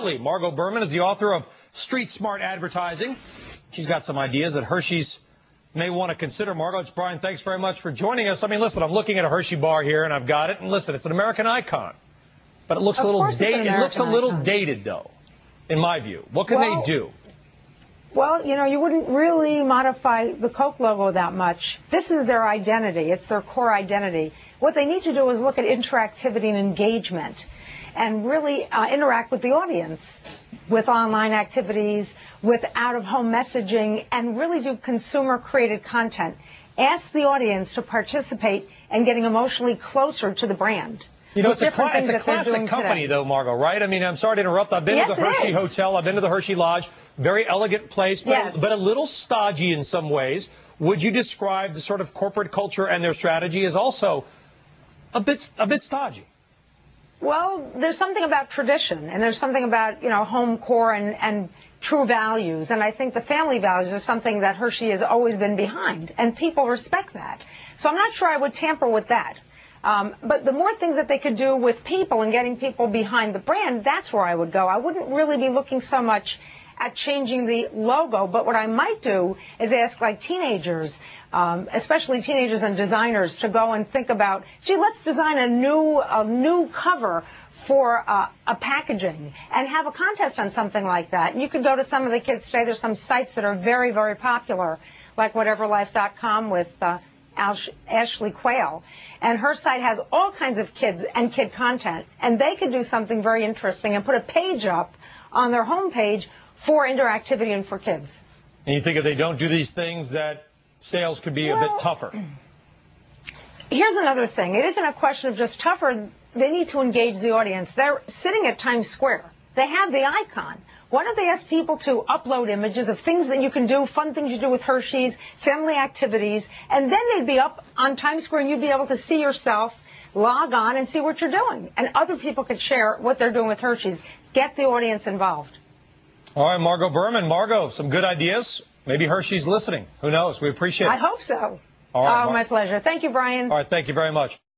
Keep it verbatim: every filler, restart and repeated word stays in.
Margot Berman is the author of Street Smart Advertising. She's got some ideas that Hershey's may want to consider. Margot, it's Brian. Thanks very much for joining us. I mean, listen, I'm looking at a Hershey bar here, and I've got it. And listen, it's an American icon. But it looks Of a little course it's an dated. It looks a American little icon. dated, though, in my view. What can Well- they do? Well, you know, you wouldn't really modify the Coke logo that much. This is their identity. It's their core identity. What they need to do is look at interactivity and engagement and really uh, interact with the audience with online activities, with out-of-home messaging, and really do consumer-created content. Ask the audience to participate in getting emotionally closer to the brand. You know, with it's a, different cla- it's things a that they're classic doing company, today. though, Margot, right? I mean, I'm sorry to interrupt. I've been Yes, to the it Hershey is. Hotel. I've been to the Hershey Lodge. Very elegant place, but, Yes. but a little stodgy in some ways. Would you describe the sort of corporate culture and their strategy as also a bit, a bit stodgy? Well, there's something about tradition, and there's something about, you know, home core and, and true values. And I think the family values is something that Hershey has always been behind, and people respect that. So I'm not sure I would tamper with that. Um, but the more things that they could do with people and getting people behind the brand, that's where I would go. I wouldn't really be looking so much at changing the logo, but what I might do is ask, like, teenagers, um, especially teenagers and designers, to go and think about, gee, let's design a new, a new cover for uh, a packaging and have a contest on something like that. And you could go to some of the kids today. There's some sites that are very, very popular, like whatever life dot com with uh, Ash- Ashley Quayle. And her site has all kinds of kids and kid content. And they could do something very interesting and put a page up on their homepage for interactivity and for kids. And you think if they don't do these things that sales could be a Well, bit tougher? Here's another thing. It isn't a question of just tougher. They need to engage the audience. They're sitting at Times Square. They have the icon. Why don't they ask people to upload images of things that you can do, fun things you do with Hershey's, family activities, and then they'd be up on Times Square and you'd be able to see yourself, log on and see what you're doing. And other people could share what they're doing with Hershey's. Get the audience involved. All right, Margot Berman. Margot, some good ideas. Maybe Hershey's listening. Who knows? We appreciate it. I hope so. All right, oh, Mar- my pleasure. Thank you, Brian. All right, thank you very much.